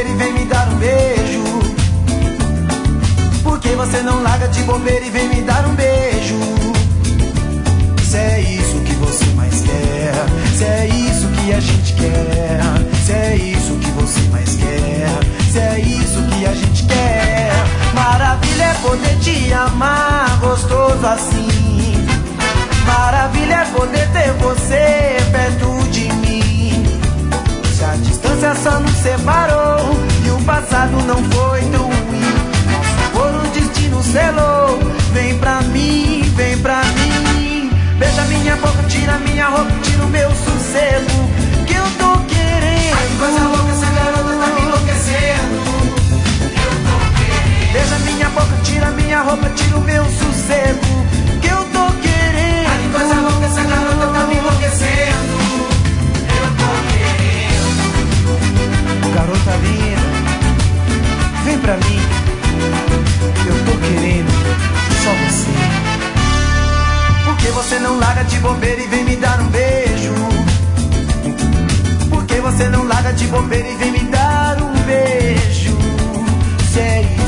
bobeira e vem me dar um beijo? Por que você não larga de bobeira e vem me dar um beijo? Se é isso que você mais quer, se é isso que a gente quer, se é isso que você mais quer, se é isso que a gente quer. Maravilha é poder te amar gostoso assim. Maravilha é poder ter você perto de mim. Se a distância só nos separou e o passado não foi tão ruim, nosso amor o destino selou. Vem pra mim, vem pra mim. Beija minha boca, tira minha roupa, tira o meu sossego, que eu tô querendo. Ai, que coisa louca, essa garota tá me enlouquecendo. Eu tô querendo. Beija minha boca, tira minha roupa, tira o meu sossego, que eu tô querendo. Ai, que coisa louca, essa garota tá me enlouquecendo. Eu tô querendo. Garota linda, vem pra mim. Eu tô querendo só você. Por que você não larga de bobeira e vem me dar um beijo? Por que você não larga de bobeira e vem me dar um beijo? Se é